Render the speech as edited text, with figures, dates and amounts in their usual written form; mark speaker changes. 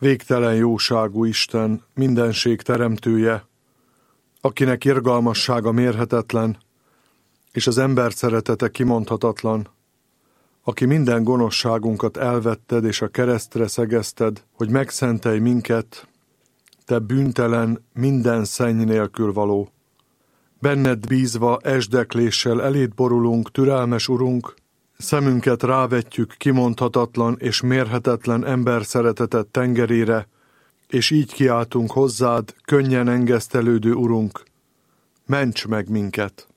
Speaker 1: Végtelen jóságú Isten, mindenség teremtője, akinek irgalmassága mérhetetlen, és az ember szeretete kimondhatatlan, aki minden gonoszságunkat elvetted és a keresztre szegezted, hogy megszentelj minket, te bűntelen, minden szenny nélkül való. Benned bízva esdekléssel eléd borulunk, türelmes Urunk, szemünket rávetjük kimondhatatlan és mérhetetlen ember szeretetet tengerére, és így kiáltunk hozzád, könnyen engesztelődő Urunk, ments meg minket!